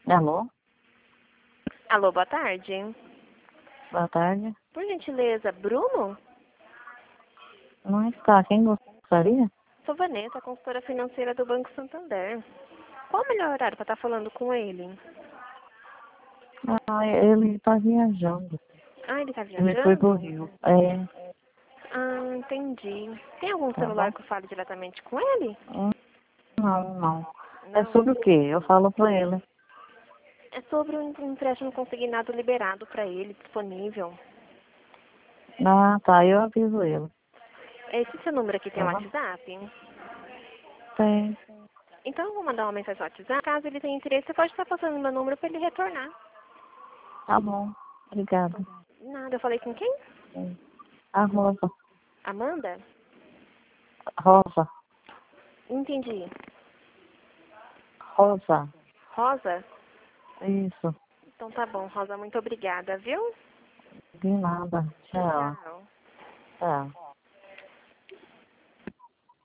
Alô? Alô, boa tarde. Boa tarde. Por gentileza, Bruno? Não está. Quem gostaria? Sou Vanessa, consultora financeira do Banco Santander. Qual o melhor horário para estar falando com ele? Ele está viajando. Ah, ele está Ele foi pro viajando? Rio. É. Ah, entendi. Tem algum Tá celular bom? que eu fale diretamente com ele? Não. É Não. sobre o quê? Eu falo pra ele. É sobre um empréstimo consignado liberado para ele, disponível. Ah, tá. Eu aviso ele. Esse seu número aqui tem Tá um bom? WhatsApp? Tem. Então eu vou mandar uma mensagem no WhatsApp. Caso ele tenha interesse, você pode estar passando meu número para ele retornar. Tá bom. Obrigada. Nada, eu falei com quem? A Rosa. Amanda? Rosa. Entendi. Rosa. Rosa? Isso. Então tá bom, Rosa, muito obrigada, viu? De nada. Tchau. Tchau. Tchau.